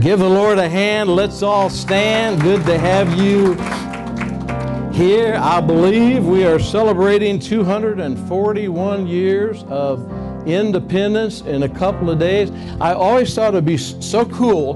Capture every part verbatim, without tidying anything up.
Give the Lord a hand. Let's all stand. Good to have you here. I believe we are celebrating two hundred forty-one years of independence in a couple of days. I always thought it'd be so cool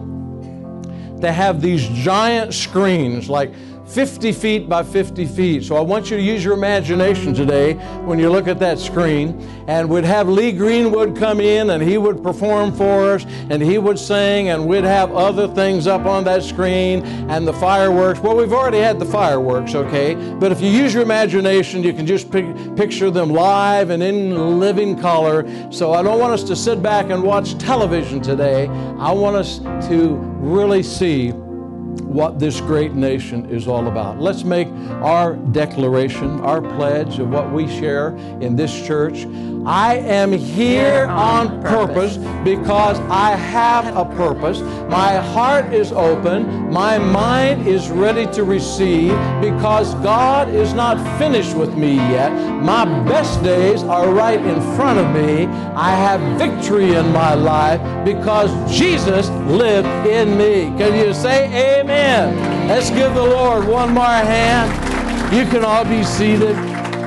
to have these giant screens, like fifty feet by fifty feet. So I want you to use your imagination today when you look at that screen. And we'd have Lee Greenwood come in and he would perform for us and he would sing, and we'd have other things up on that screen and the fireworks. Well, we've already had the fireworks, okay? But if you use your imagination, you can just pic- picture them live and in living color. So I don't want us to sit back and watch television today. I want us to really see what this great nation is all about. Let's make our declaration, our pledge of what we share in this church. I am here on purpose because I have a purpose. My heart is open. My mind is ready to receive because God is not finished with me yet. My best days are right in front of me. I have victory in my life because Jesus lived in me. Can you say amen? Let's give the Lord one more hand. You can all be seated.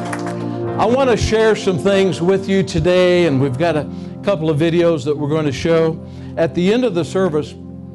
I want to share some things with you today, and we've got a couple of videos that we're going to show. At the end of the service,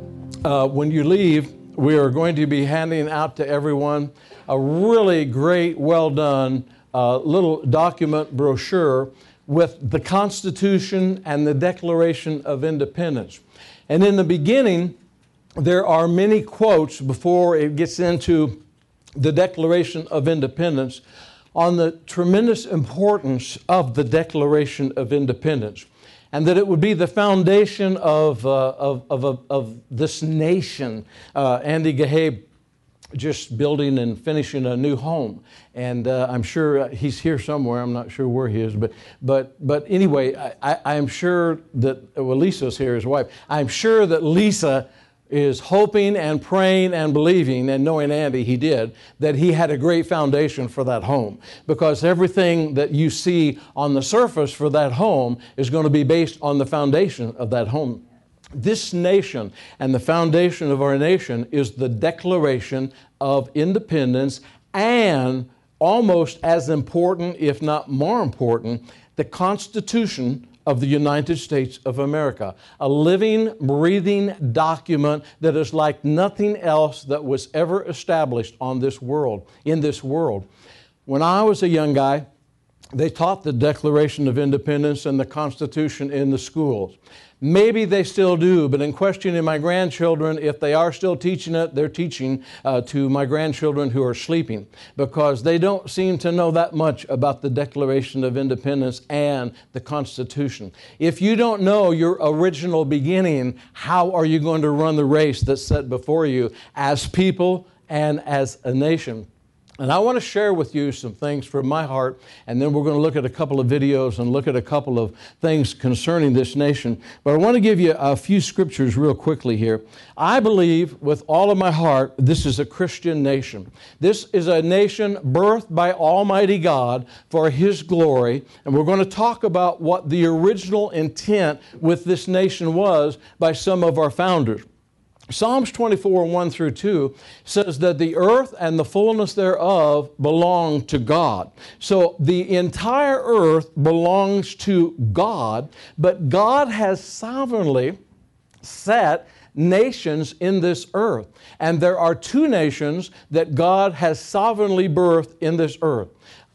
uh, when you leave, we are going to be handing out to everyone a really great, well done uh, little document brochure with the Constitution and the Declaration of Independence. And in the beginning, there are many quotes before it gets into the Declaration of Independence on the tremendous importance of the Declaration of Independence, and that it would be the foundation of, uh, of, of, of, of this nation. Uh, Andy Gahabe just building and finishing a new home, and uh, I'm sure he's here somewhere. I'm not sure where he is, but but but anyway, I, I am sure that, well, Lisa's here, his wife. I'm sure that Lisa is hoping and praying and believing, and knowing Andy, he did, that he had a great foundation for that home, because everything that you see on the surface for that home is going to be based on the foundation of that home. This nation and the foundation of our nation is the Declaration of Independence, and almost as important, if not more important, the Constitution of the United States of America, a living, breathing document that is like nothing else that was ever established on this world, in this world. When I was a young guy, they taught the Declaration of Independence and the Constitution in the schools. Maybe they still do, but in questioning my grandchildren, if they are still teaching it, they're teaching uh, to my grandchildren who are sleeping, because they don't seem to know that much about the Declaration of Independence and the Constitution. If you don't know your original beginning, how are you going to run the race that's set before you as people and as a nation? And I want to share with you some things from my heart, and then we're going to look at a couple of videos and look at a couple of things concerning this nation. But I want to give you a few scriptures real quickly here. I believe with all of my heart this is a Christian nation. This is a nation birthed by Almighty God for His glory, and we're going to talk about what the original intent with this nation was by some of our founders. Psalms twenty-four, one through two says that the earth and the fullness thereof belong to God. So the entire earth belongs to God, but God has sovereignly set nations in this earth. And there are two nations that God has sovereignly birthed in this earth.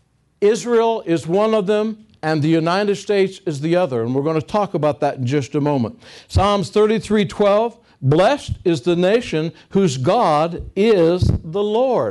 Israel is one of them, and the United States is the other. And we're going to talk about that in just a moment. Psalms thirty-three, twelve. Blessed is the nation whose God is the Lord.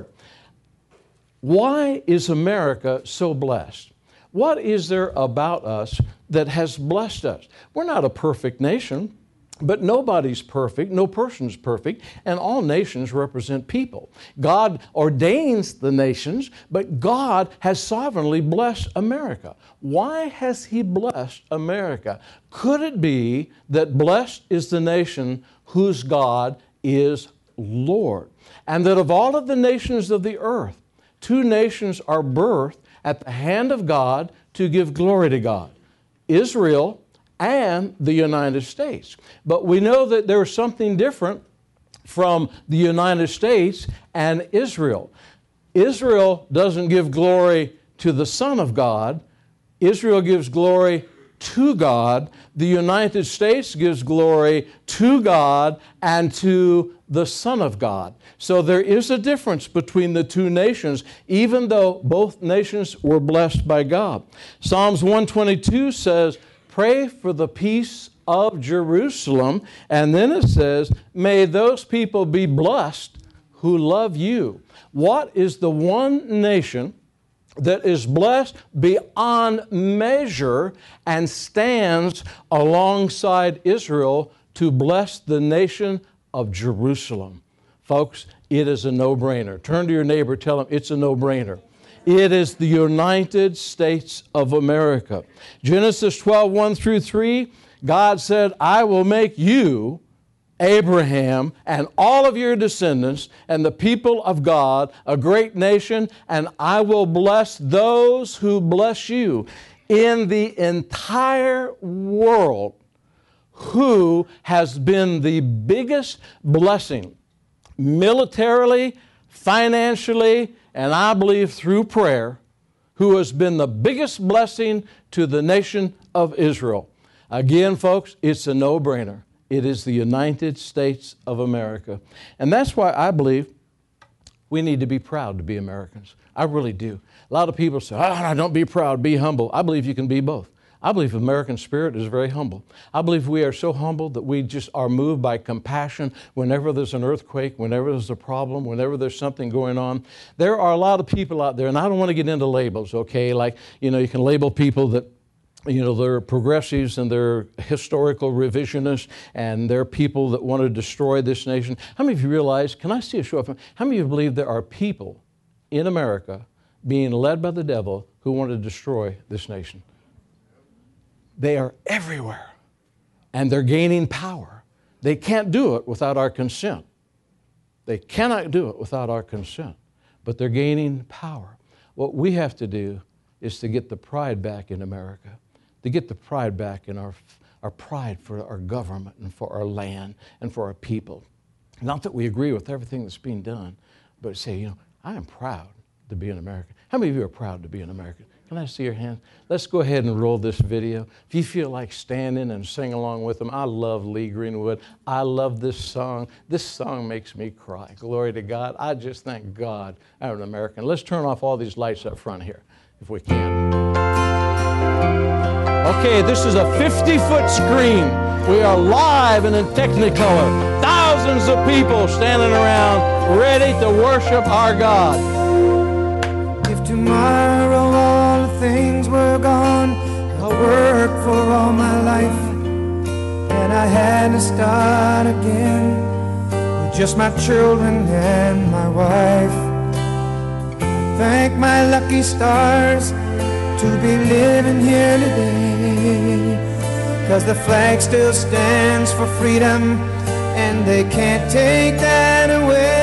Why is America so blessed? What is there about us that has blessed us? We're not a perfect nation, but nobody's perfect, no person's perfect, and all nations represent people. God ordains the nations, but God has sovereignly blessed America. Why has He blessed America? Could it be that blessed is the nation whose God is Lord? And that of all of the nations of the earth, two nations are birthed at the hand of God to give glory to God. Israel and the United States. But we know that there's something different from the United States and Israel. Israel doesn't give glory to the Son of God. Israel gives glory to God. The United States gives glory to God and to the Son of God. So there is a difference between the two nations, even though both nations were blessed by God. Psalms one twenty-two says, pray for the peace of Jerusalem. And then it says, may those people be blessed who love you. What is the one nation that is blessed beyond measure and stands alongside Israel to bless the nation of Jerusalem? Folks, it is a no-brainer. Turn to your neighbor, tell him it's a no-brainer. It is the United States of America. Genesis twelve, one through three, God said, I will make you, Abraham, and all of your descendants and the people of God a great nation, and I will bless those who bless you. In the entire world, who has been the biggest blessing militarily, financially, and I believe through prayer, who has been the biggest blessing to the nation of Israel? Again, folks, it's a no-brainer. It is the United States of America. And that's why I believe we need to be proud to be Americans. I really do. A lot of people say, oh, don't be proud, be humble. I believe you can be both. I believe the American spirit is very humble. I believe we are so humble that we just are moved by compassion whenever there's an earthquake, whenever there's a problem, whenever there's something going on. There are a lot of people out there, and I don't want to get into labels, okay? Like, you know, you can label people that, you know, they're progressives and they're historical revisionists and they're people that want to destroy this nation. How many of you realize, can I see a show of, how many of you believe there are people in America being led by the devil who want to destroy this nation? They are everywhere, and they're gaining power. They can't do it without our consent. They cannot do it without our consent, but they're gaining power. What we have to do is to get the pride back in America, to get the pride back in our, our pride for our government and for our land and for our people. Not that we agree with everything that's being done, but say, you know, I am proud to be an American. How many of you are proud to be an American? Can I see your hand? Let's go ahead and roll this video. If you feel like standing and sing along with them, I love Lee Greenwood. I love this song. This song makes me cry. Glory to God. I just thank God I'm an American. Let's turn off all these lights up front here, if we can. Okay, this is a fifty-foot screen. We are live and in Technicolor. Thousands of people standing around ready to worship our God. If tomorrow all the things were gone, I worked for all my life, and I had to start again with just my children and my wife. I thank my lucky stars to be living here today, 'cause the flag still stands for freedom, and they can't take that away.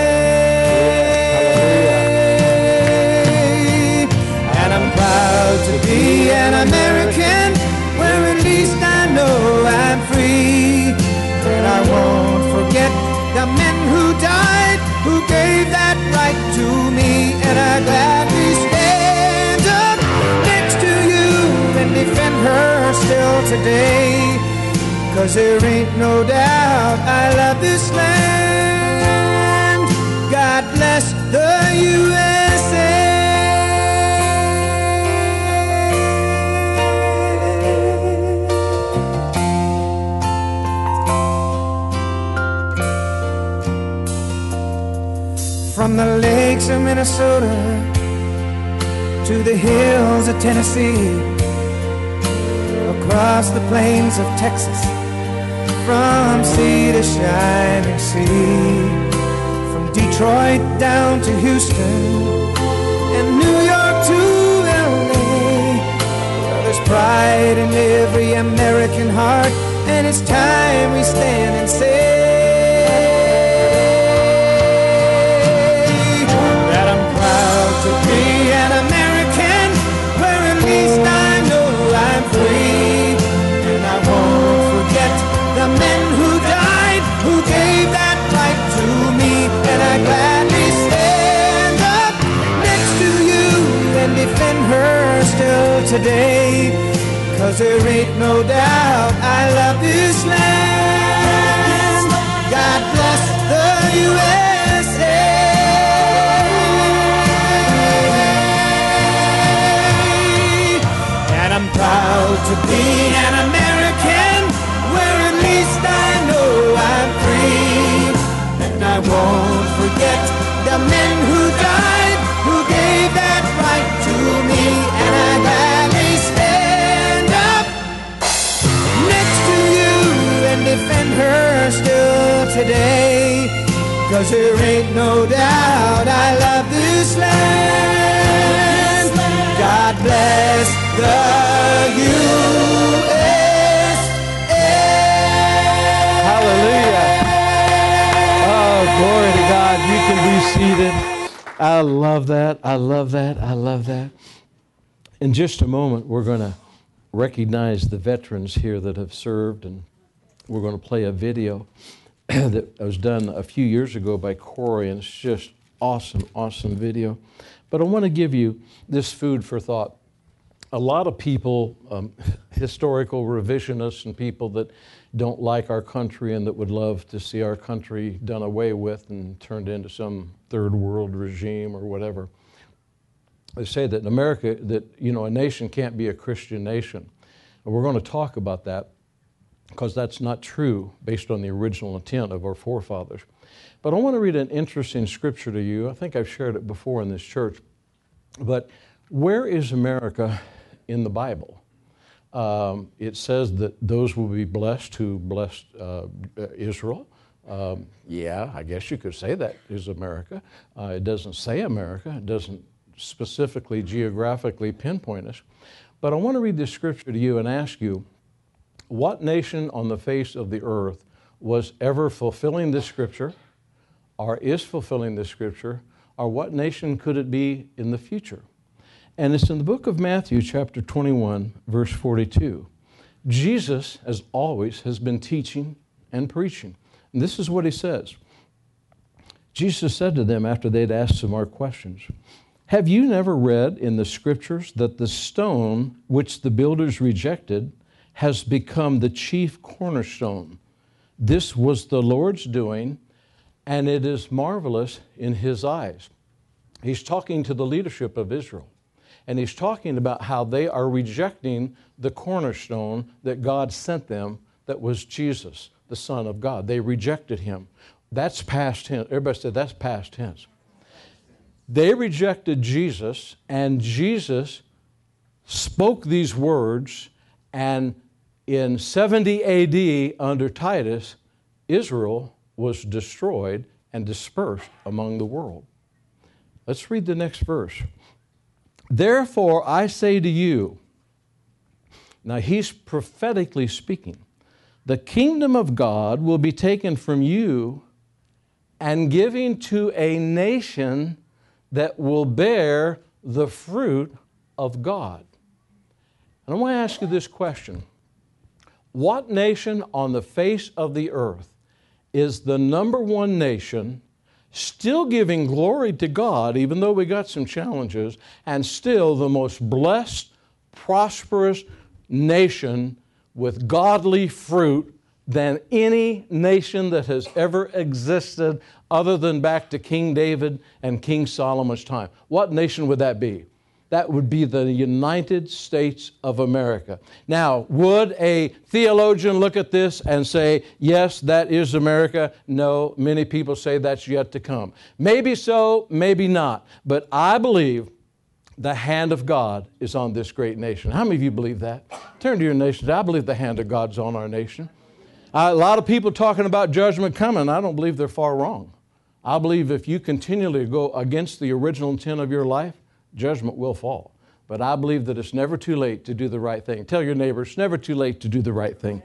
Proud to be an American, where at least I know I'm free. And I won't forget the men who died, who gave that right to me. And I gladly stand up next to you and defend her still today, 'cause there ain't no doubt I love this land. God bless the U S A. From the lakes of Minnesota to the hills of Tennessee, across the plains of Texas, from sea to shining sea, from Detroit down to Houston and New York to L A. Well, there's pride in every American heart, and it's time we stand and say to be an American, where at least I know I'm free, and I won't ain't no doubt I love this land. God bless the U S A. And I'm proud to be an American, where at least I know I'm free. And I won't forget the men who died, who gave that right to me. And I gladly stand up next to you and defend her still today. 'Cause there ain't no doubt I love this land. God bless the U S A. Hallelujah. Oh, glory to God. You can be seated. I love that. I love that. I love that. In just a moment, we're going to recognize the veterans here that have served, and we're going to play a video that was done a few years ago by Corey, and it's just awesome, awesome video. But I want to give you this food for thought. A lot of people, um, historical revisionists and people that don't like our country and that would love to see our country done away with and turned into some third world regime or whatever, they say that in America, that, you know, a nation can't be a Christian nation. And we're going to talk about that, because that's not true based on the original intent of our forefathers. But I want to read an interesting scripture to you. I think I've shared it before in this church. But where is America in the Bible? Um, it says that those will be blessed who blessed uh, Israel. Um, yeah, I guess you could say that is America. Uh, it doesn't say America. It doesn't specifically geographically pinpoint us. But I want to read this scripture to you and ask you, what nation on the face of the earth was ever fulfilling this scripture, or is fulfilling this scripture, or what nation could it be in the future? And it's in the book of Matthew, chapter twenty-one, verse forty-two. Jesus, as always, has been teaching and preaching. And this is what he says. Jesus said to them after they'd asked some more questions, "Have you never read in the scriptures that the stone which the builders rejected has become the chief cornerstone? This was the Lord's doing, and it is marvelous in his eyes." He's talking to the leadership of Israel, and he's talking about how they are rejecting the cornerstone that God sent them, that was Jesus, the Son of God. They rejected him. That's past tense. Everybody said that's past tense. They rejected Jesus, and Jesus spoke these words, and in seventy A D under Titus, Israel was destroyed and dispersed among the world. Let's read the next verse. "Therefore I say to you," now he's prophetically speaking, "the kingdom of God will be taken from you and given to a nation that will bear the fruit of God." And I want to ask you this question. What nation on the face of the earth is the number one nation, still giving glory to God, even though we got some challenges, and still the most blessed, prosperous nation with godly fruit than any nation that has ever existed other than back to King David and King Solomon's time? What nation would that be? That would be the United States of America. Now, would a theologian look at this and say, yes, that is America? No, many people say that's yet to come. Maybe so, maybe not. But I believe the hand of God is on this great nation. How many of you believe that? Turn to your nation. I believe the hand of God's on our nation. Uh, a lot of people talking about judgment coming. I don't believe they're far wrong. I believe if you continually go against the original intent of your life, judgment will fall. But I believe that it's never too late to do the right thing. Tell your neighbor, it's never too late to do the right thing.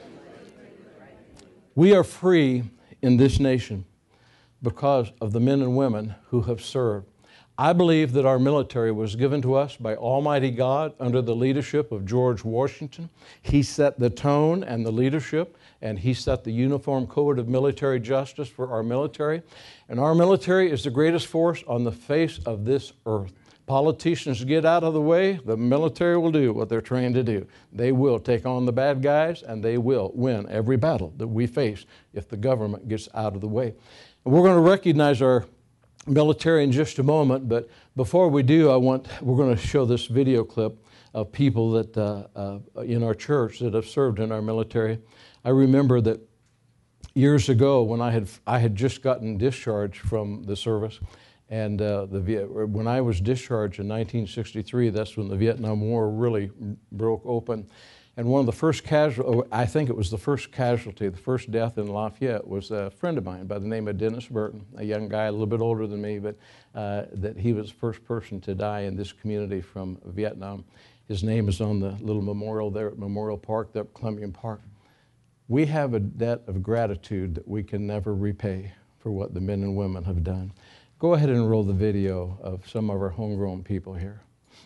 We are free in this nation because of the men and women who have served. I believe that our military was given to us by Almighty God under the leadership of George Washington. He set the tone and the leadership, and he set the uniform code of military justice for our military. And our military is the greatest force on the face of this earth. politicians get out of the way, the military will do what they're trained to do. They will take on the bad guys, and they will win every battle that we face if the government gets out of the way. And we're going to recognize our military in just a moment, but before we do, I want we're going to show this video clip of people that uh, uh, in our church that have served in our military. I remember that years ago when I had I had just gotten discharged from the service, and uh, the when I was discharged in nineteen sixty-three, that's when the Vietnam War really broke open. And one of the first casual, I think it was the first casualty, the first death in Lafayette was a friend of mine by the name of Dennis Burton, a young guy, a little bit older than me, but uh, that he was the first person to die in this community from Vietnam. His name is on the little memorial there at Memorial Park, there at Columbian Park. We have a debt of gratitude that we can never repay for what the men and women have done. Go ahead and roll the video of some of our homegrown people here.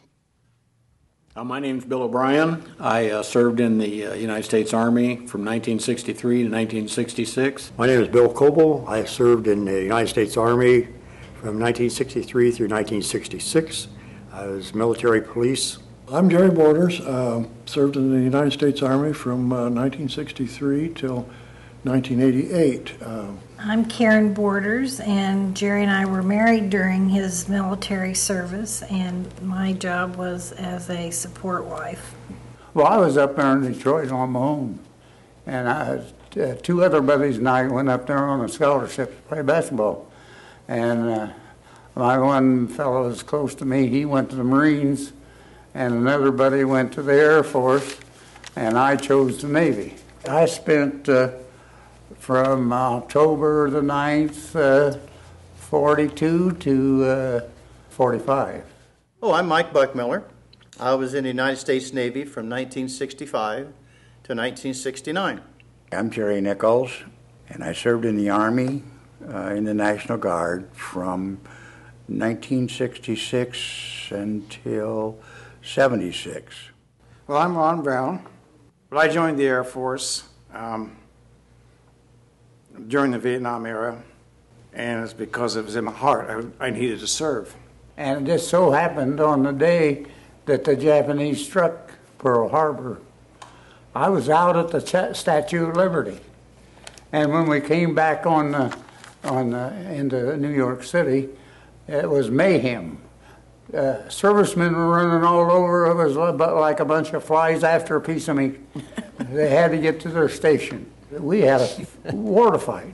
Uh, my name is Bill O'Brien. I uh, served in the uh, United States Army from nineteen sixty-three to nineteen sixty-six. My name is Bill Coble. I served in the United States Army from nineteen sixty-three through nineteen sixty-six. I was military police. I'm Jerry Borders. Uh, served in the United States Army from uh, nineteen sixty-three till nineteen eighty-eight. Uh, I'm Karen Borders, and Jerry and I were married during his military service, and my job was as a support wife. Well, I was up there in Detroit on my own, and I, uh, two other buddies and I went up there on a scholarship to play basketball. And uh, my one fellow was close to me, he went to the Marines, and another buddy went to the Air Force, and I chose the Navy. I spent uh, from October the ninth, uh, forty-two to uh, forty-five. Oh, I'm Mike Buckmiller. I was in the United States Navy from nineteen sixty-five to nineteen sixty-nine. I'm Jerry Nichols, and I served in the Army uh, in the National Guard from nineteen sixty-six until seventy-six. Well, I'm Ron Brown. Well, I joined the Air Force um, during the Vietnam era, and it's because it was in my heart. I, I needed to serve. And it just so happened on the day that the Japanese struck Pearl Harbor, I was out at the Ch- Statue of Liberty. And when we came back on the, on the, into New York City, it was mayhem. Uh, servicemen were running all over. It was like a bunch of flies after a piece of meat. They had to get to their station. We had a war to fight,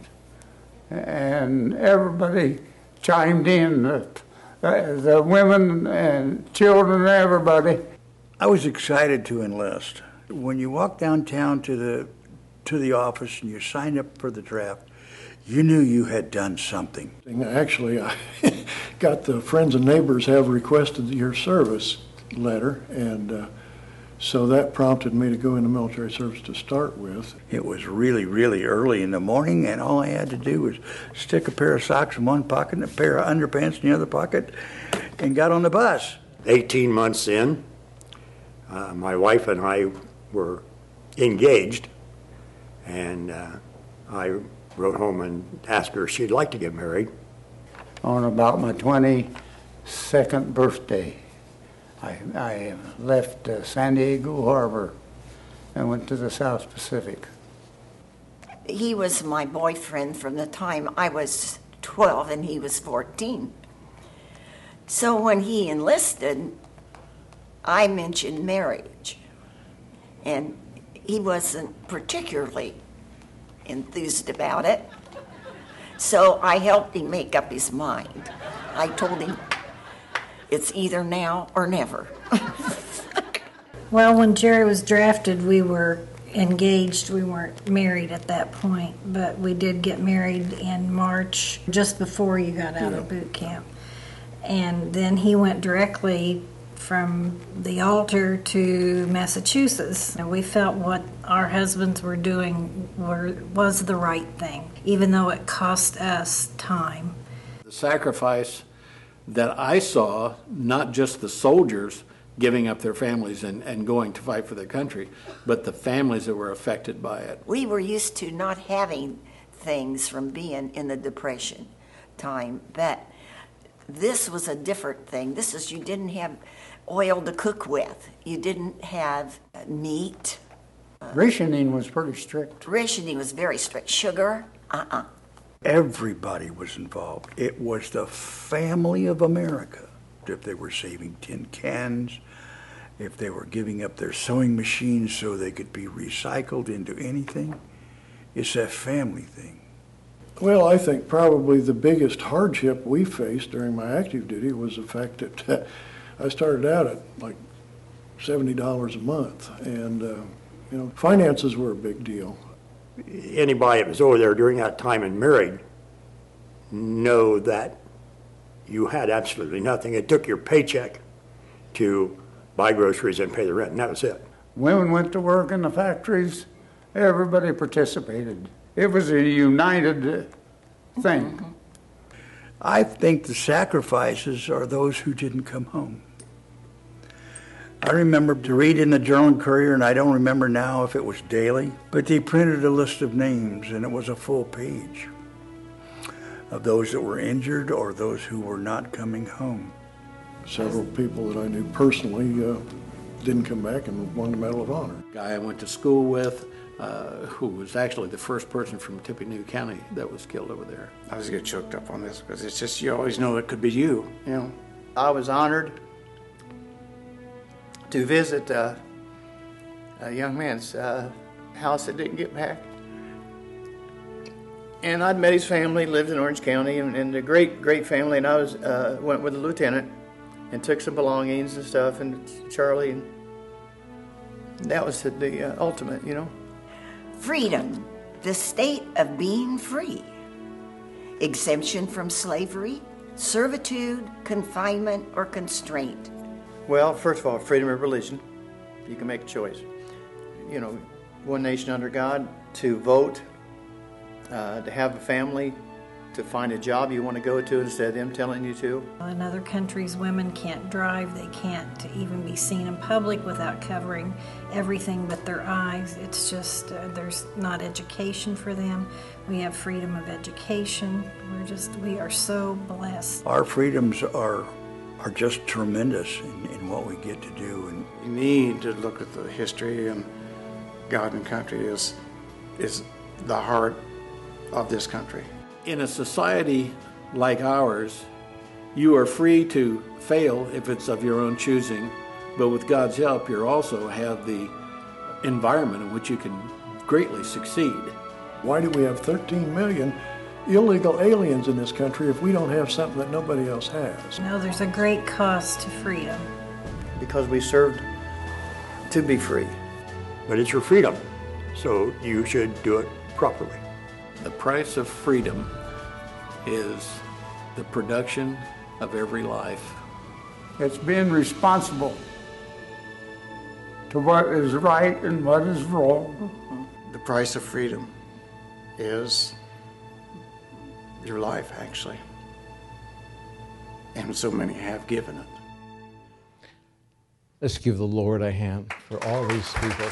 and everybody chimed in, the, the women and children and everybody. I was excited to enlist. When you walked downtown to the to the office and you signed up for the draft, you knew you had done something. Actually, I got the friends and neighbors have requested your service letter, and uh, so that prompted me to go into military service to start with. It was really, really early in the morning, and all I had to do was stick a pair of socks in one pocket and a pair of underpants in the other pocket, and got on the bus. eighteen months in, uh, my wife and I were engaged, and uh, I wrote home and asked her if she'd like to get married. On about my twenty-second birthday, I, I left uh, San Diego Harbor and went to the South Pacific. He was my boyfriend from the time I was twelve and he was fourteen. So when he enlisted, I mentioned marriage. And he wasn't particularly enthused about it. So I helped him make up his mind. I told him, it's either now or never. Well, when Jerry was drafted, we were engaged. We weren't married at that point, but we did get married in March, just before you got out yeah. of boot camp. And then he went directly from the altar to Massachusetts. And we felt what our husbands were doing were, was the right thing, even though it cost us time. The sacrifice that I saw, not just the soldiers giving up their families and, and going to fight for their country, but the families that were affected by it. We were used to not having things from being in the Depression time, but This was a different thing. This is, you didn't have oil to cook with. You didn't have uh, meat. Rationing was pretty strict. Rationing was very strict. Sugar, uh-uh. Everybody was involved. It was the family of America. If they were saving tin cans, if they were giving up their sewing machines so they could be recycled into anything, it's that family thing. Well, I think probably the biggest hardship we faced during my active duty was the fact that uh, I started out at like seventy dollars a month, and uh, you know, finances were a big deal. Anybody that was over there during that time and married know that you had absolutely nothing. It took your paycheck to buy groceries and pay the rent, and that was it. Women went to work in the factories. Everybody participated. It was a united thing. I think the sacrifices are those who didn't come home. I remember to read in the Journal and Courier, and I don't remember now if it was daily, but they printed a list of names, and it was a full page of those that were injured or those who were not coming home. Several people that I knew personally uh, didn't come back and won the Medal of Honor. Guy I went to school with, uh, who was actually the first person from Tippecanoe County that was killed over there. I was getting choked up on this because it's just, you always know it could be you, you know. I was honored to visit uh, a young man's uh, house that didn't get back. And I'd met his family, lived in Orange County, and, and a great, great family. And I was uh, went with the lieutenant and took some belongings and stuff, and Charlie, and that was the, the uh, ultimate, you know. Freedom, the state of being free. Exemption from slavery, servitude, confinement, or constraint. Well, first of all, freedom of religion. You can make a choice. You know, one nation under God, to vote, uh, to have a family, to find a job you want to go to instead of them telling you to. In other countries, women can't drive. They can't even be seen in public without covering everything but their eyes. It's just, uh, there's not education for them. We have freedom of education. We're just, we are so blessed. Our freedoms are are just tremendous in, in what we get to do. And you need to look at the history, and God and country is is the heart of this country. In a society like ours, you are free to fail if it's of your own choosing, but with God's help, you also have the environment in which you can greatly succeed. Why do we have thirteen million illegal aliens in this country if we don't have something that nobody else has? No, there's a great cost to freedom. Because we served to be free. But it's your freedom, so you should do it properly. The price of freedom is the production of every life. It's being responsible to what is right and what is wrong. The price of freedom is your life, actually. And so many have given it. Let's give the Lord a hand for all these people.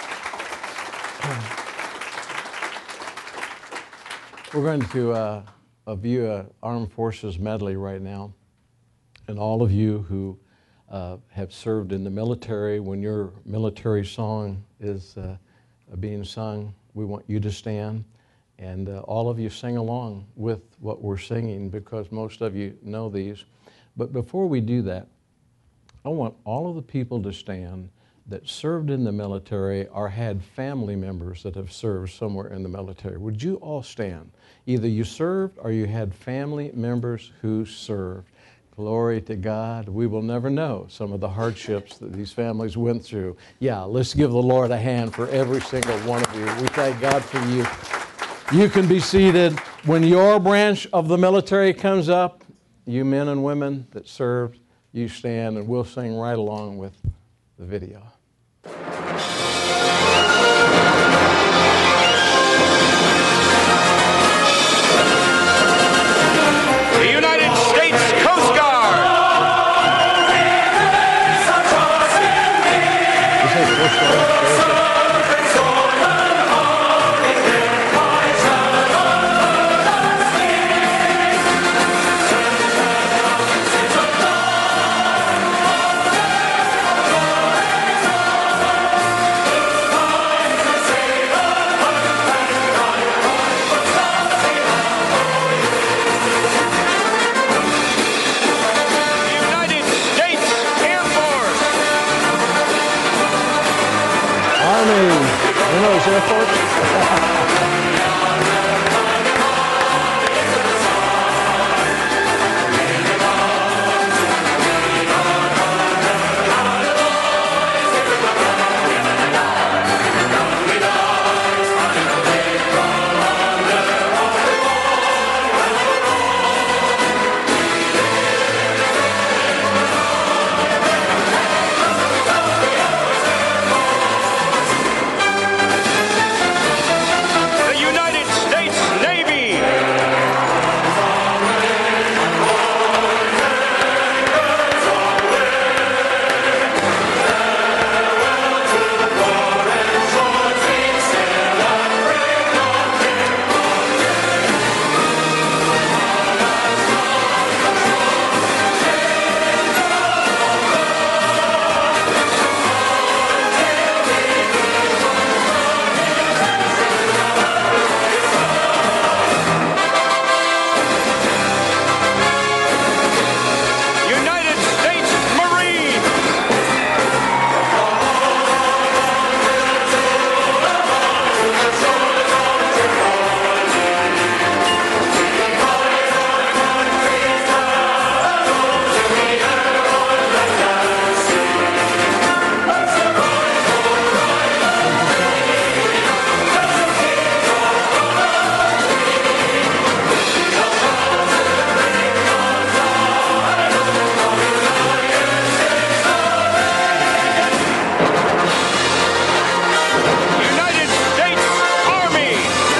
We're going to uh, view an Armed Forces medley right now. And all of you who uh, have served in the military, when your military song is uh, being sung, we want you to stand. And uh, all of you sing along with what we're singing, because most of you know these. But before we do that, I want all of the people to stand that served in the military or had family members that have served somewhere in the military. Would you all stand? Either you served or you had family members who served. Glory to God. We will never know some of the hardships that these families went through. Yeah, let's give the Lord a hand for every single one of you. We thank God for you. You can be seated. When your branch of the military comes up, you men and women that served, you stand, and we'll sing right along with the video. The United States Coast Guard. You say Coast Guard? Air Force? The United States Navy. United States Marine. United States Army.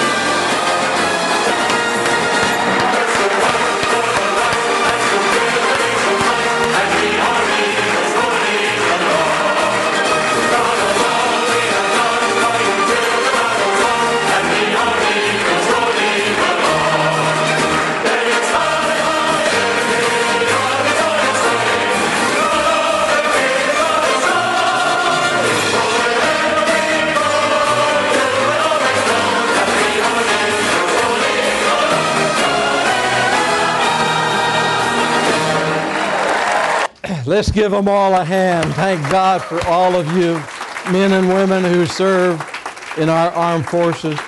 Let's give them all a hand. Thank God for all of you men and women who serve in our armed forces.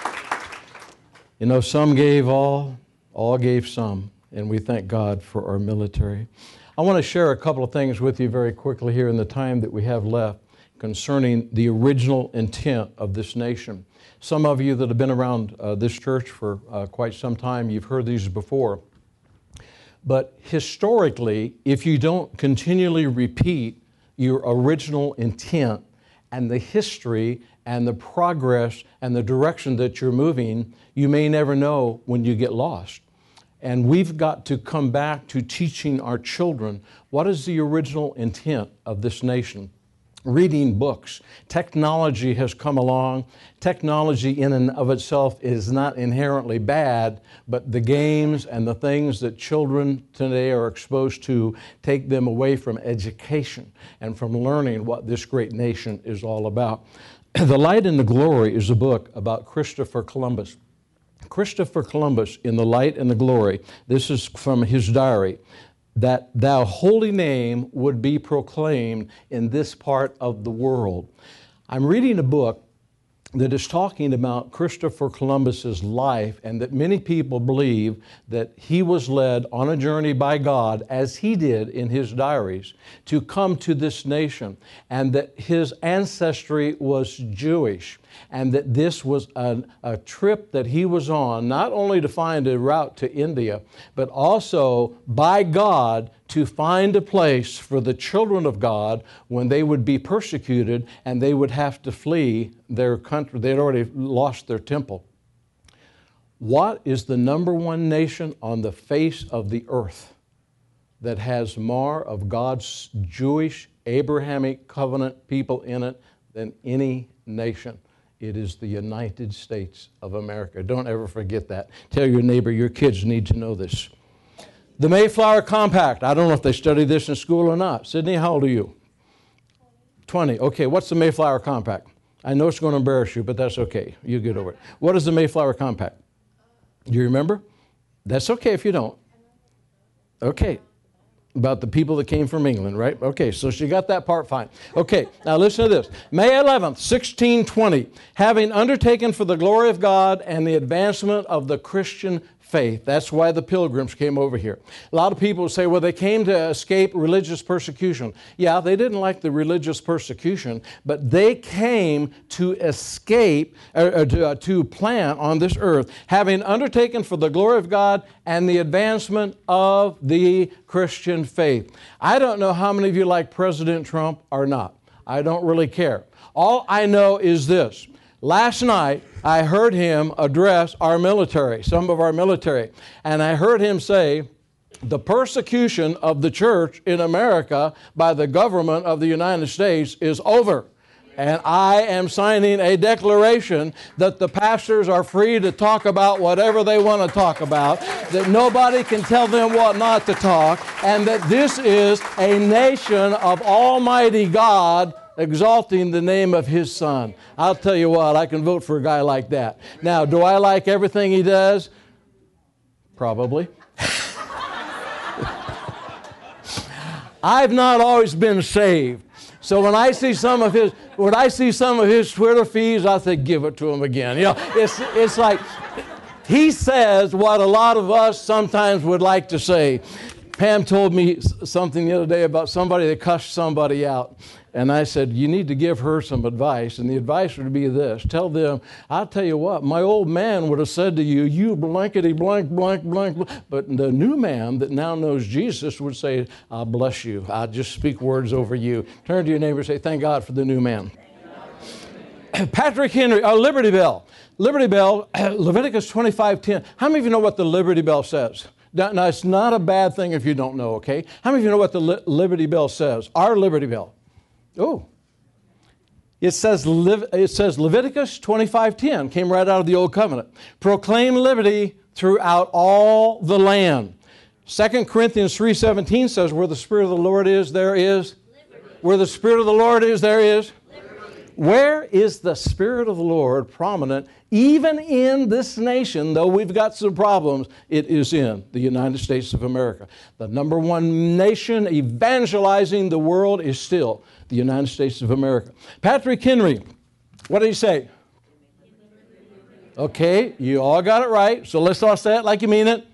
You know, some gave all, all gave some, and we thank God for our military. I want to share a couple of things with you very quickly here in the time that we have left concerning the original intent of this nation. Some of you that have been around uh, this church for uh, quite some time, you've heard these before. But historically, if you don't continually repeat your original intent and the history and the progress and the direction that you're moving, you may never know when you get lost. And we've got to come back to teaching our children what is the original intent of this nation. Reading books. Technology has come along. Technology in and of itself is not inherently bad, but the games and the things that children today are exposed to take them away from education and from learning what this great nation is all about. The Light and the Glory is a book about Christopher Columbus. Christopher Columbus in The Light and the Glory, this is from his diary, that thy holy name would be proclaimed in this part of the world. I'm reading a book that is talking about Christopher Columbus's life, and that many people believe that he was led on a journey by God, as he did in his diaries, to come to this nation, and that his ancestry was Jewish, and that this was a, a trip that he was on, not only to find a route to India, but also by God to find a place for the children of God when they would be persecuted and they would have to flee their country. They had already lost their temple. What is the number one nation on the face of the earth that has more of God's Jewish, Abrahamic covenant people in it than any nation? It is the United States of America. Don't ever forget that. Tell your neighbor, your kids need to know this. The Mayflower Compact. I don't know if they study this in school or not. Sydney, how old are you? twenty. Okay, what's the Mayflower Compact? I know it's going to embarrass you, but that's okay. You get over it. What is the Mayflower Compact? Do you remember? That's okay if you don't. Okay. About the people that came from England, right? Okay, so she got that part fine. Okay, now listen to this. May eleventh, sixteen twenty, having undertaken for the glory of God and the advancement of the Christian faith. That's why the pilgrims came over here. A lot of people say, well, they came to escape religious persecution. Yeah, they didn't like the religious persecution, but they came to escape, or, or to, uh, to plant on this earth, having undertaken for the glory of God and the advancement of the Christian faith. I don't know how many of you like President Trump or not. I don't really care. All I know is this. Last night, I heard him address our military, some of our military, and I heard him say, the persecution of the church in America by the government of the United States is over. And I am signing a declaration that the pastors are free to talk about whatever they want to talk about, that nobody can tell them what not to talk, and that this is a nation of Almighty God exalting the name of His Son. I'll tell you what, I can vote for a guy like that. Now, do I like everything he does? Probably. I've not always been saved. So when I see some of his, when I see some of his Twitter feeds, I say, give it to him again. You know, it's it's like he says what a lot of us sometimes would like to say. Pam told me something the other day about somebody that cussed somebody out. And I said, you need to give her some advice. And the advice would be this. Tell them, I'll tell you what, my old man would have said to you, you blankety blank, blank, blank, blank. But the new man that now knows Jesus would say, I'll bless you. I'll just speak words over you. Turn to your neighbor and say, thank God for the new man. Patrick Henry, oh, Liberty Bell. Liberty Bell, Leviticus twenty-five ten. How many of you know what the Liberty Bell says? Now, now, it's not a bad thing if you don't know, okay? How many of you know what the Li- Liberty Bell says? Our Liberty Bell. Oh, it says, it says Leviticus twenty-five ten, came right out of the Old Covenant. Proclaim liberty throughout all the land. Second Corinthians three seventeen says, where the Spirit of the Lord is, there is liberty. Where the Spirit of the Lord is, there is liberty. Where is the Spirit of the Lord prominent? Even in this nation, though we've got some problems, it is in the United States of America. The number one nation evangelizing the world is still the United States of America. Patrick Henry, what did he say? Okay, you all got it right, so let's all say it like you mean it.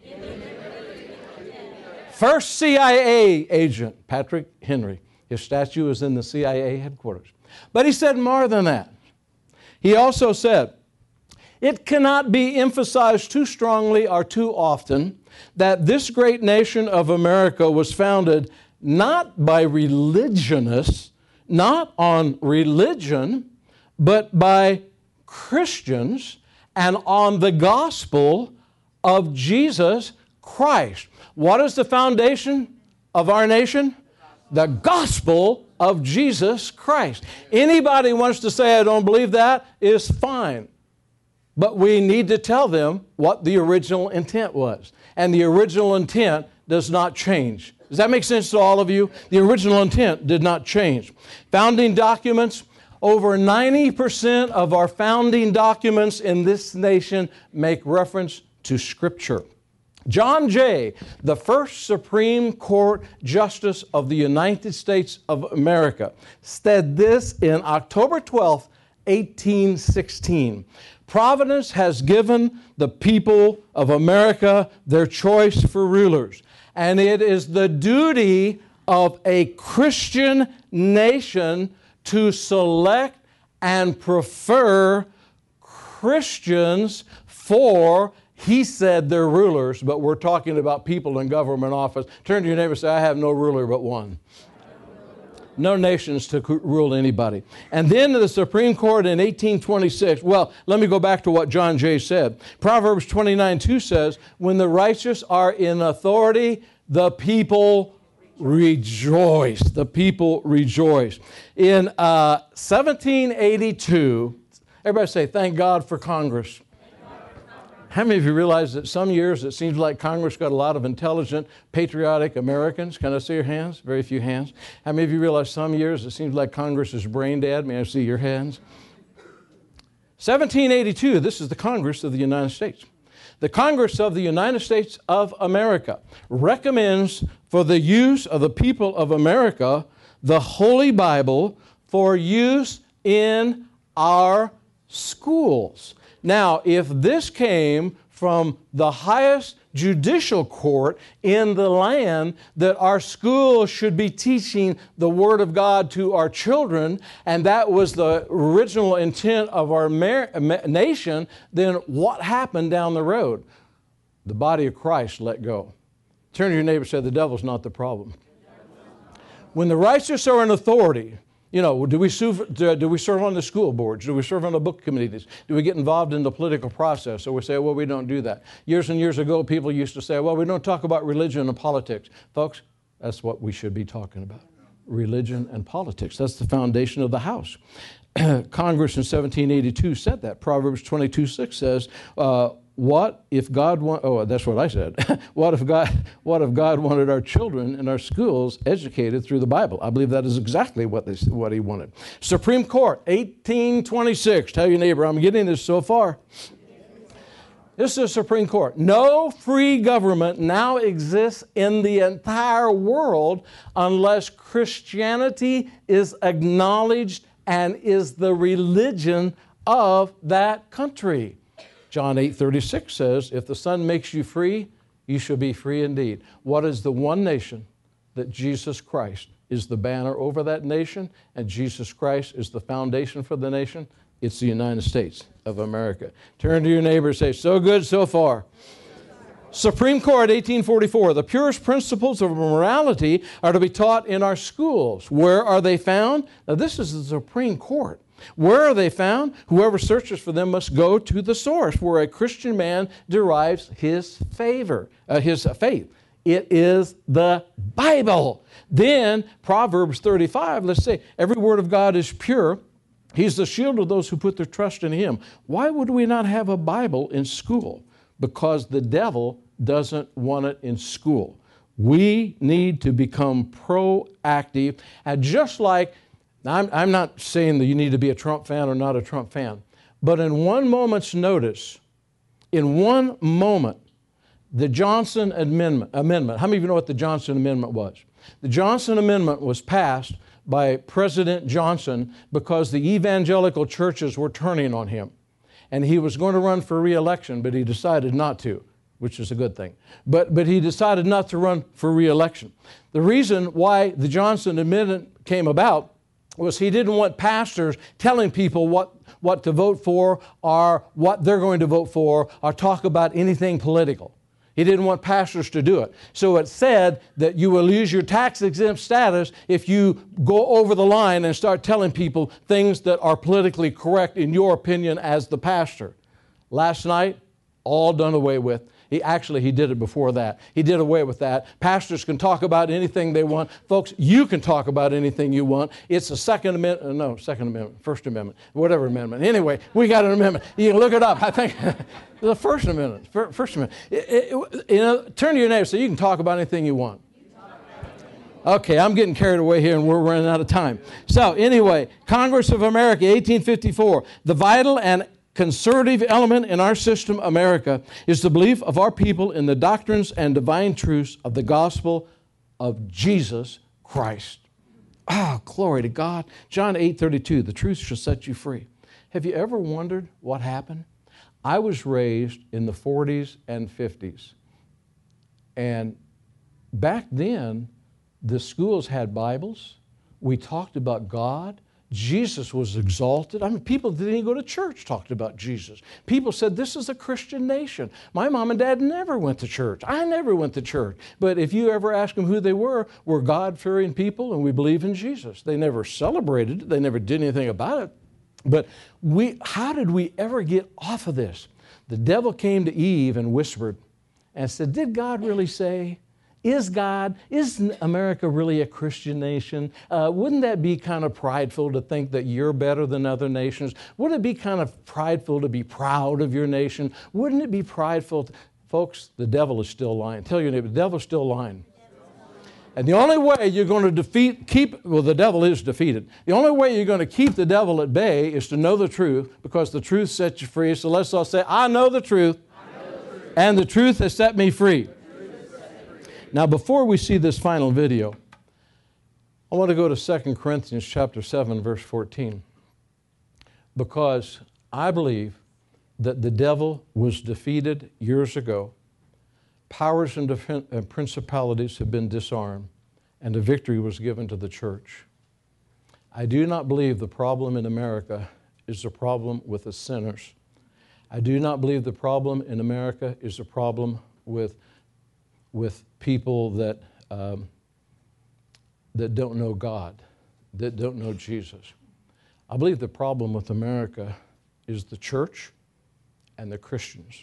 First C I A agent, Patrick Henry. His statue is in the C I A headquarters. But he said more than that. He also said, it cannot be emphasized too strongly or too often that this great nation of America was founded not by religionists, not on religion, but by Christians and on the gospel of Jesus Christ. What is the foundation of our nation? The gospel of Jesus Christ. Anybody wants to say, I don't believe that, is fine. But we need to tell them what the original intent was. And the original intent does not change. Does that make sense to all of you? The original intent did not change. Founding documents, over ninety percent of our founding documents in this nation make reference to Scripture. John Jay, the first Supreme Court Justice of the United States of America, said this in October twelfth, eighteen sixteen. Providence has given the people of America their choice for rulers, and it is the duty of a Christian nation to select and prefer Christians for, he said, their rulers, but we're talking about people in government office. Turn to your neighbor and say, I have no ruler but one. No nations to rule anybody. And then the Supreme Court in eighteen twenty-six, well, let me go back to what John Jay said. Proverbs twenty-nine two says, when the righteous are in authority, the people rejoice. The people rejoice. In uh, seventeen eighty-two, everybody say, thank God for Congress. How many of you realize that some years it seems like Congress got a lot of intelligent, patriotic Americans? Can I see your hands? Very few hands. How many of you realize some years it seems like Congress is brain dead? May I see your hands? seventeen eighty-two, this is the Congress of the United States. The Congress of the United States of America recommends for the use of the people of America the Holy Bible for use in our schools. Now, if this came from the highest judicial court in the land, that our schools should be teaching the Word of God to our children, and that was the original intent of our mar- nation, then what happened down the road? The body of Christ let go. Turn to your neighbor and say, the devil's not the problem. When the righteous are in authority, you know, do we, serve, do we serve on the school boards? Do we serve on the book committees? Do we get involved in the political process? So we say, well, we don't do that. Years and years ago, people used to say, well, we don't talk about religion and politics. Folks, that's what we should be talking about. Religion and politics. That's the foundation of the house. Congress in seventeen eighty-two said that. Proverbs twenty-two six says, uh, what if God want, oh, that's what I said. what if God, what if God wanted our children in our schools educated through the Bible? I believe that is exactly what they, what he wanted. Supreme Court, eighteen twenty-six. Tell your neighbor, I'm getting this so far. This is the Supreme Court. No free government now exists in the entire world unless Christianity is acknowledged and is the religion of that country. John eight thirty-six says, if the Son makes you free, you shall be free indeed. What is the one nation that Jesus Christ is the banner over that nation, and Jesus Christ is the foundation for the nation? It's the United States of America. Turn to your neighbor and say, so good so far. Supreme Court, eighteen forty-four. The purest principles of morality are to be taught in our schools. Where are they found? Now, this is the Supreme Court. Where are they found? Whoever searches for them must go to the source where a Christian man derives his favor, uh, his faith. It is the Bible. Then Proverbs thirty-five, let's say, every word of God is pure. He's the shield of those who put their trust in Him. Why would we not have a Bible in school? Because the devil doesn't want it in school. We need to become proactive. And just like, I'm, I'm not saying that you need to be a Trump fan or not a Trump fan, but in one moment's notice, in one moment, the Johnson Amendment, amendment, how many of you know what the Johnson Amendment was? The Johnson Amendment was passed by President Johnson because the evangelical churches were turning on him. And he was going to run for re-election, but he decided not to, which is a good thing. But, but he decided not to run for re-election. The reason why the Johnson Amendment came about was he didn't want pastors telling people what, what to vote for or what they're going to vote for or talk about anything political. He didn't want pastors to do it. So it said that you will lose your tax-exempt status if you go over the line and start telling people things that are politically correct in your opinion as the pastor. Last night, all done away with. He actually, he did it before that. He did away with that. Pastors can talk about anything they want. Folks, you can talk about anything you want. It's a Second Amendment, no, Second Amendment, First Amendment, whatever amendment. Anyway, we got an amendment. You can look it up. I think the First Amendment, First Amendment. It, it, you know, turn to your neighbor so you can talk about anything you want. Okay, I'm getting carried away here and we're running out of time. So anyway, Congress of America, eighteen fifty-four. The vital and conservative element in our system, America, is the belief of our people in the doctrines and divine truths of the gospel of Jesus Christ. Ah, oh, glory to God. John eight thirty-two, the truth shall set you free. Have you ever wondered what happened? I was raised in the forties and fifties. And back then, the schools had Bibles. We talked about God. Jesus was exalted. I mean, people that didn't go to church talked about Jesus. People said, this is a Christian nation. My mom and dad never went to church. I never went to church. But if you ever ask them who they were, we're God-fearing people and we believe in Jesus. They never celebrated it. They never did anything about it. But we, how did we ever get off of this? The devil came to Eve and whispered and said, did God really say? Is God, is America really a Christian nation? Uh, wouldn't that be kind of prideful to think that you're better than other nations? Wouldn't it be kind of prideful to be proud of your nation? Wouldn't it be prideful? To... Folks, the devil is still lying. Tell your neighbor, the devil is still lying. And the only way you're going to defeat, keep, well, the devil is defeated. The only way you're going to keep the devil at bay is to know the truth, because the truth sets you free. So let's all say, I know the truth. And the truth has set me free. Now, before we see this final video, I want to go to Second Corinthians chapter seven, verse fourteen, because I believe that the devil was defeated years ago. Powers and defen- uh, principalities have been disarmed, and a victory was given to the church. I do not believe the problem in America is the problem with the sinners. I do not believe the problem in America is the problem with, with people that, um, that don't know God, that don't know Jesus. I believe the problem with America is the church and the Christians.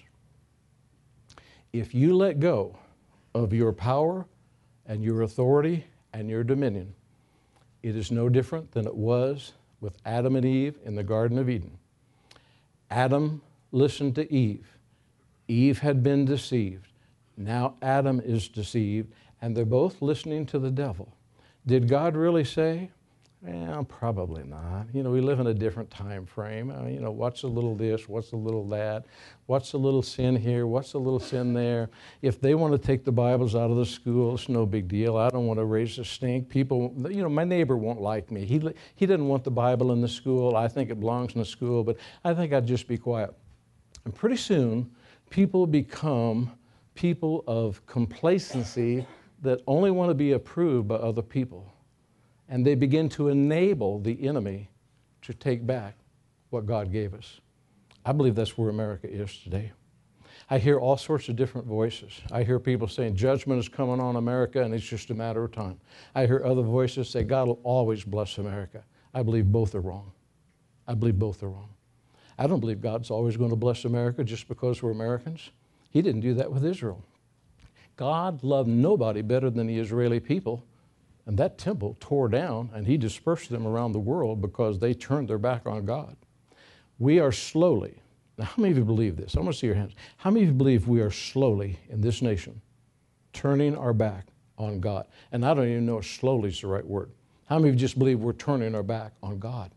If you let go of your power and your authority and your dominion, it is no different than it was with Adam and Eve in the Garden of Eden. Adam listened to Eve. Eve had been deceived. Now Adam is deceived, and they're both listening to the devil. Did God really say? Well, probably not. You know, we live in a different time frame. Uh, you know, what's a little this, what's a little that, what's a little sin here, what's a little sin there. If they want to take the Bibles out of the school, it's no big deal. I don't want to raise a stink. People, you know, my neighbor won't like me. He, he didn't want the Bible in the school. I think it belongs in the school, but I think I'd just be quiet. And pretty soon, people become people of complacency that only want to be approved by other people. And they begin to enable the enemy to take back what God gave us. I believe that's where America is today. I hear all sorts of different voices. I hear people saying judgment is coming on America and it's just a matter of time. I hear other voices say God will always bless America. I believe both are wrong. I believe both are wrong. I don't believe God's always going to bless America just because we're Americans. He didn't do that with Israel. God loved nobody better than the Israeli people. And that temple tore down, and he dispersed them around the world because they turned their back on God. We are slowly, now how many of you believe this? I want to see your hands. How many of you believe we are slowly in this nation turning our back on God? And I don't even know if slowly is the right word. How many of you just believe we're turning our back on God?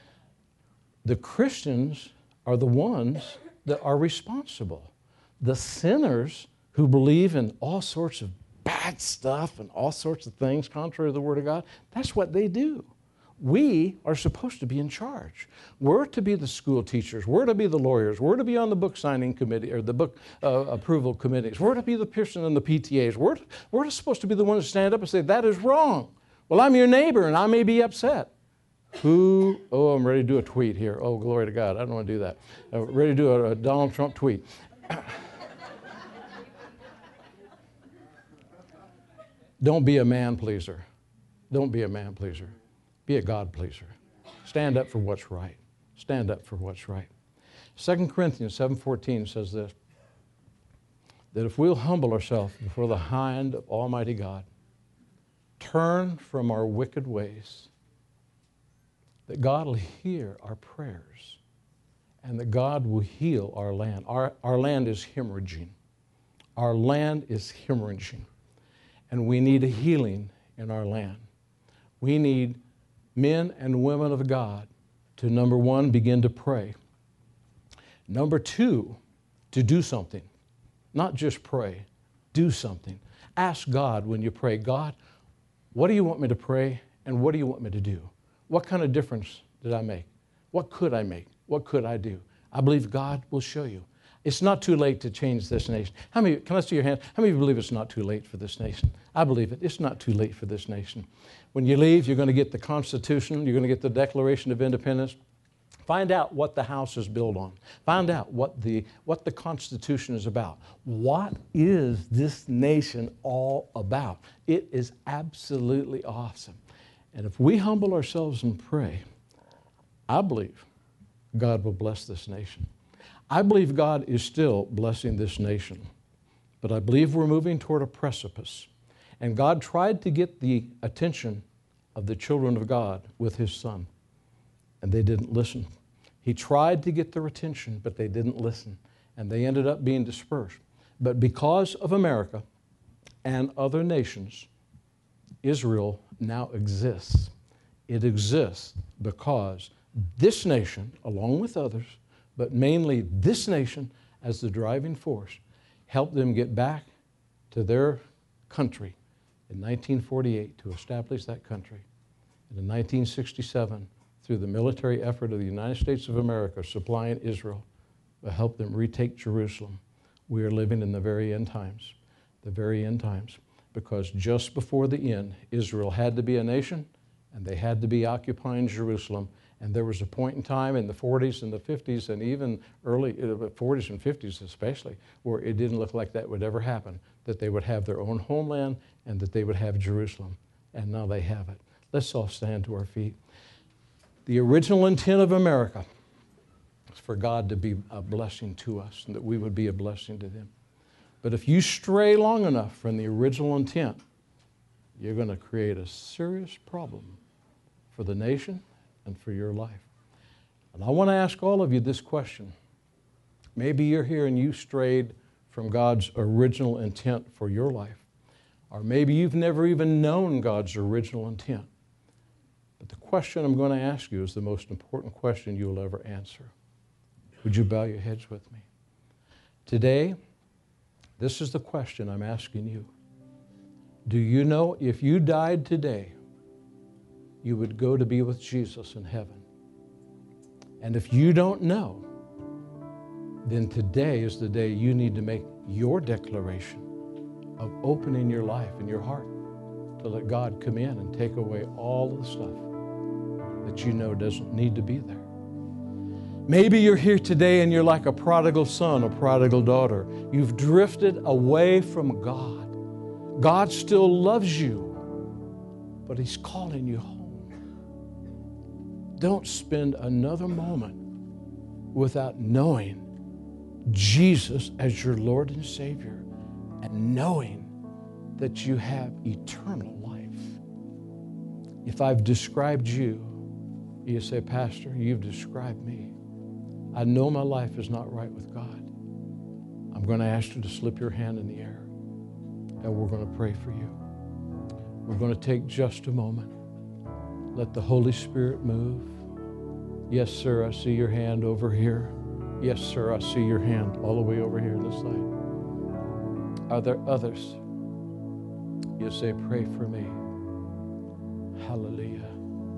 The Christians are the ones that are responsible. The sinners who believe in all sorts of bad stuff and all sorts of things contrary to the Word of God, that's what they do. We are supposed to be in charge. We're to be the school teachers. We're to be the lawyers. We're to be on the book signing committee or the book uh, approval committees. We're to be the person in the P T As. We're, to, we're supposed to be the ones to stand up and say, that is wrong. Well, I'm your neighbor and I may be upset. Who, oh, I'm ready to do a tweet here. Oh, glory to God. I don't want to do that. I'm ready to do a, a Donald Trump tweet. Don't be a man pleaser. Don't be a man pleaser. Be a God pleaser. Stand up for what's right. Stand up for what's right. Second Corinthians seven fourteen says this, that if we'll humble ourselves before the hand of Almighty God, turn from our wicked ways, that God will hear our prayers and that God will heal our land. Our, our land is hemorrhaging. Our land is hemorrhaging. And we need a healing in our land. We need men and women of God to, number one, begin to pray. Number two, to do something. Not just pray, do something. Ask God when you pray, God, what do you want me to pray and what do you want me to do? What kind of difference did I make? What could I make? What could I do? I believe God will show you. It's not too late to change this nation. How many, can I see your hand? How many of you believe it's not too late for this nation? I believe it. It's not too late for this nation. When you leave, you're going to get the Constitution. You're going to get the Declaration of Independence. Find out what the house is built on. Find out what the, what the Constitution is about. What is this nation all about? It is absolutely awesome. And if we humble ourselves and pray, I believe God will bless this nation. I believe God is still blessing this nation, but I believe we're moving toward a precipice. And God tried to get the attention of the children of God with His Son, and they didn't listen. He tried to get their attention, but they didn't listen, and they ended up being dispersed. But because of America and other nations, Israel now exists. It exists because this nation, along with others, but mainly this nation as the driving force, helped them get back to their country in nineteen forty-eight to establish that country. And in nineteen sixty-seven, through the military effort of the United States of America supplying Israel, to help them retake Jerusalem. We are living in the very end times, the very end times, because just before the end, Israel had to be a nation, and they had to be occupying Jerusalem. And there was a point in time in the forties and the fifties, and even early uh, forties and fifties especially, where it didn't look like that would ever happen, that they would have their own homeland and that they would have Jerusalem. And now they have it. Let's all stand to our feet. The original intent of America is for God to be a blessing to us and that we would be a blessing to them. But if you stray long enough from the original intent, you're going to create a serious problem for the nation and for your life. And I want to ask all of you this question. Maybe you're here and you strayed from God's original intent for your life. Or maybe you've never even known God's original intent. But the question I'm going to ask you is the most important question you'll ever answer. Would you bow your heads with me? Today, this is the question I'm asking you. Do you know if you died today, you would go to be with Jesus in heaven? And if you don't know, then today is the day you need to make your declaration of opening your life and your heart to let God come in and take away all of the stuff that you know doesn't need to be there. Maybe you're here today and you're like a prodigal son, a prodigal daughter. You've drifted away from God. God still loves you, but He's calling you home. Don't spend another moment without knowing Jesus as your Lord and Savior and knowing that you have eternal life. If I've described you, you say, Pastor, you've described me. I know my life is not right with God. I'm going to ask you to slip your hand in the air, and we're going to pray for you. We're going to take just a moment. Let the Holy Spirit move. Yes, sir, I see your hand over here. Yes, sir, I see your hand all the way over here on this side. Are there others? You say, pray for me. Hallelujah.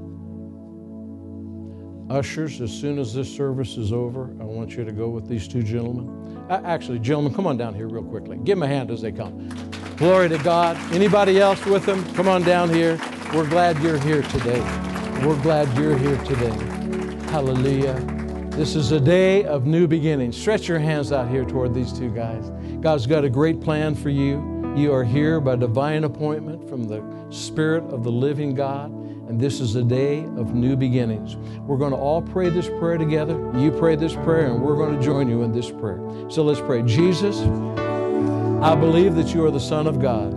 Ushers, as soon as this service is over, I want you to go with these two gentlemen. Uh, actually, gentlemen, come on down here real quickly. Give them a hand as they come. Glory to God. Anybody else with them? Come on down here. We're glad you're here today. We're glad you're here today. Hallelujah. This is a day of new beginnings. Stretch your hands out here toward these two guys. God's got a great plan for you. You are here by divine appointment from the Spirit of the living God. And this is a day of new beginnings. We're going to all pray this prayer together. You pray this prayer, and we're going to join you in this prayer. So let's pray. Jesus, I believe that you are the Son of God.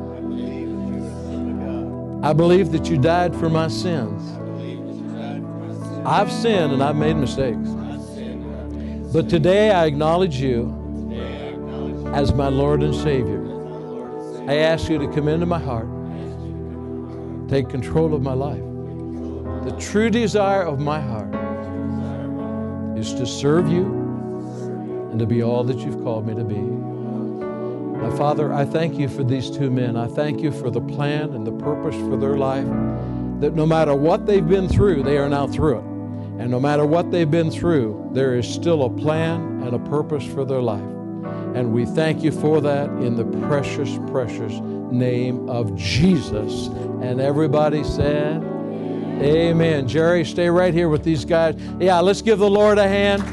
I believe that you died for my sins. I've sinned and I've made mistakes. But today I acknowledge you as my Lord and Savior. I ask you to come into my heart. Take control of my life. The true desire of my heart is to serve you and to be all that you've called me to be. My Father, I thank you for these two men. I thank you for the plan and the purpose for their life, that no matter what they've been through, they are now through it. And no matter what they've been through, there is still a plan and a purpose for their life. And we thank you for that in the precious, precious name of Jesus. And everybody said, amen. Jerry, stay right here with these guys. Yeah, let's give the Lord a hand.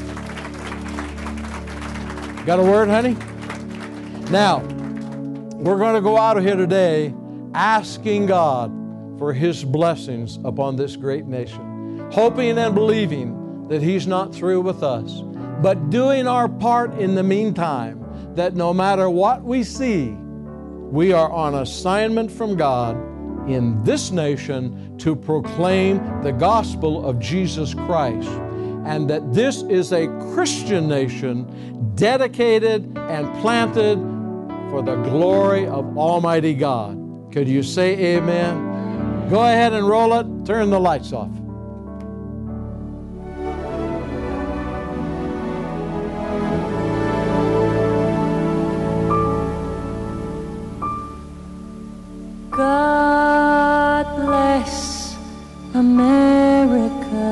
Got a word, honey? Now, we're going to go out of here today asking God for His blessings upon this great nation, hoping and believing that He's not through with us, but doing our part in the meantime, that no matter what we see, we are on assignment from God in this nation to proclaim the gospel of Jesus Christ, and that this is a Christian nation dedicated and planted for the glory of Almighty God. Could you say amen? Go ahead and roll it. Turn the lights off. God bless America,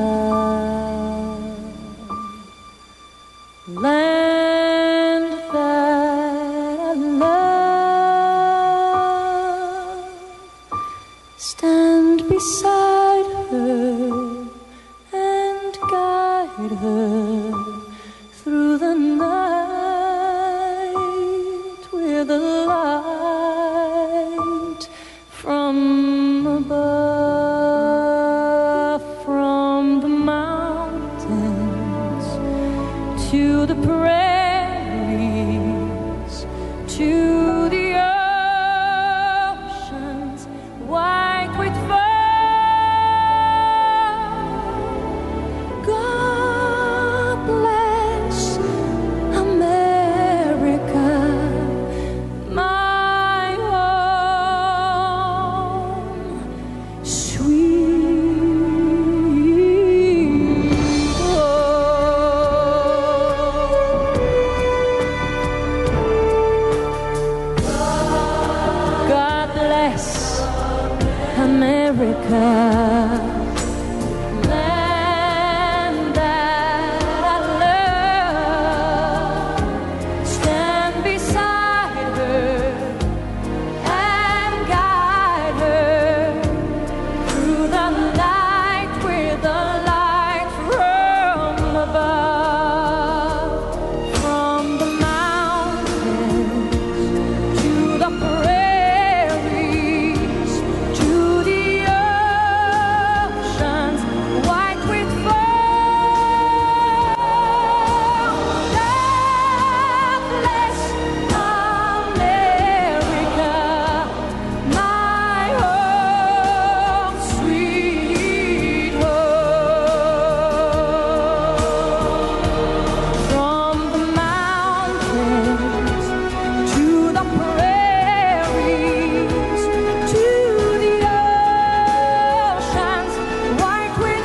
land that I love. Stand beside her and guide her through the night with a light from above, from the mountains to the prairies, to the oceans white with foam. God bless America, my home, sweet home. God bless America, land that I love. Stand beside her and guide her through the night with a light from above, from the mountains to the prairies, to the oceans white with foam. God bless America, my home, sweet home. From the mountains to the prairies, to the oceans white with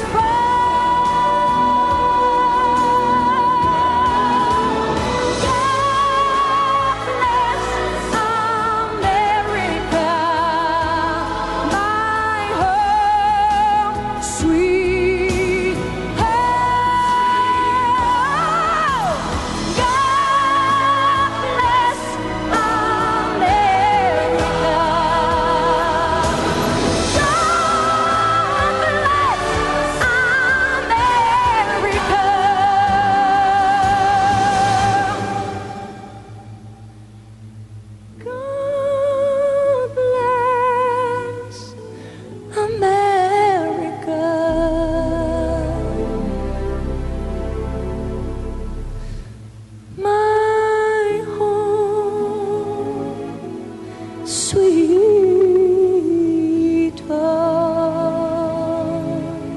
sweet home.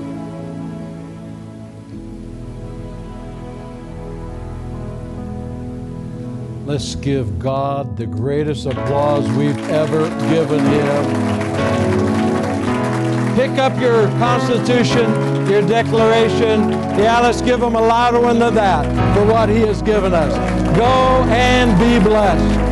Let's give God the greatest applause we've ever given Him. Pick up your Constitution, your Declaration. Yeah, let's give Him a louder one than that for what He has given us. Go and be blessed.